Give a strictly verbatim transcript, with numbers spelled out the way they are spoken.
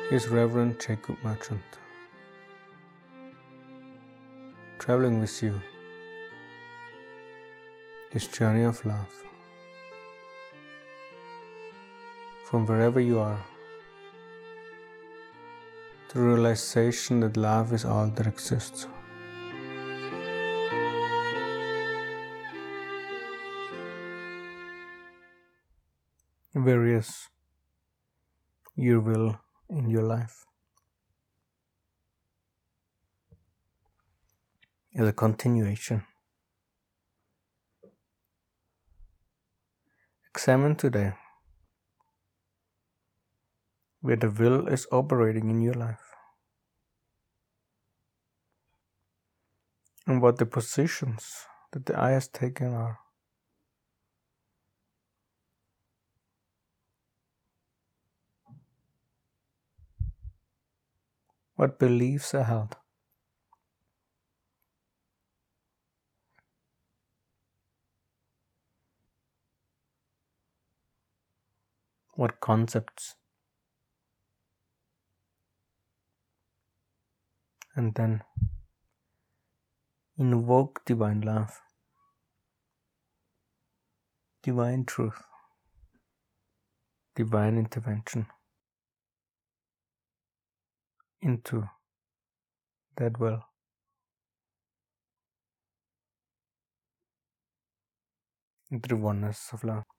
is Reverend Jacob Merchant, traveling with you this journey of love. From wherever you are, the realization that love is all that exists. Where is your will in your life? As a continuation, examine today where the will is operating in your life and what the positions that the I has taken are. What beliefs are held. What concepts. And then invoke divine love, divine truth, divine intervention into that will. Into the oneness of love.